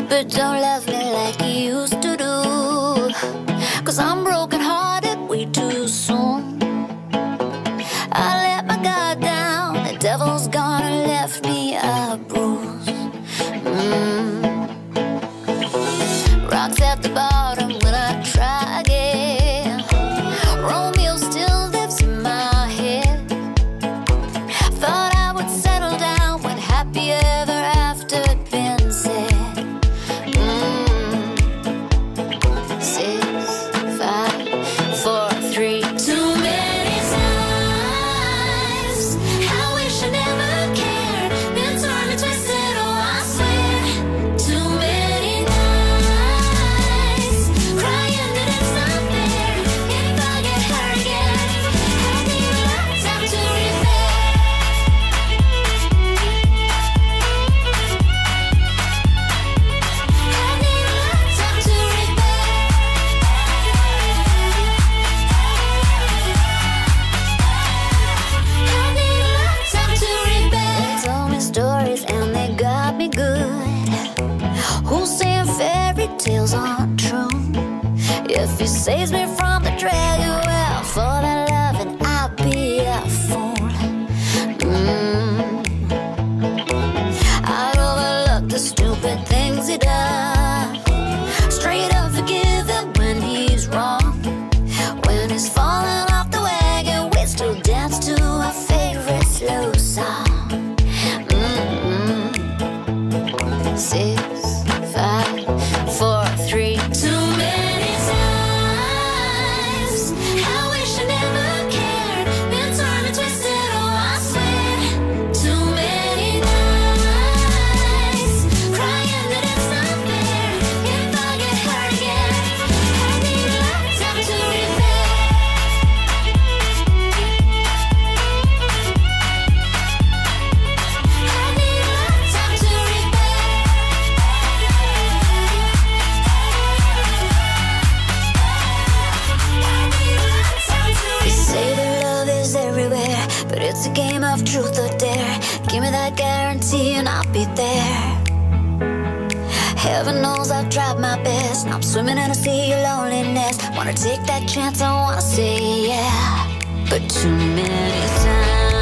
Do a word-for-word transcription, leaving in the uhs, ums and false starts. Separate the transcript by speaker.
Speaker 1: but don't love me like you used to do. Cause I'm broken hearted way too soon. I let my guard down, the devil's gone and left me a bruise. mm. Rocks at the bottom when I try again. Romeo still lives in my head. Thought I would settle down when happy ever after had been said. mm. Six, five, four, three. Too many times I wish I never cared. Been torn and twisted, oh I swear. Too many nights crying that it's not fair. If I get hurt again, I need a lifetime to repair. I need a lifetime to repair. I need a lifetime to repair. They told me stories and they got me good. Who's saying fairy tales aren't true? If he saves me from the dragon, well, for that loving I'll be a fool. mm. I'd overlook the stupid things he does. Straight up forgive him when he's wrong. When he's falling off the wagon, we still dance to our favorite slow song. mm Six, five, four, three. Too many times I wish I never cared. Been torn and twisted, oh I swear. Too many nights crying that it's not fair. If I get hurt again, I need a lifetime to repair. I need a lifetime to repair. They say that love is everywhere, but it's a game of truth or dare. Give me that guarantee and I'll be there. Heaven knows I've tried my best. I'm swimming in a sea of loneliness. Wanna take that chance, I wanna say yeah, but too many times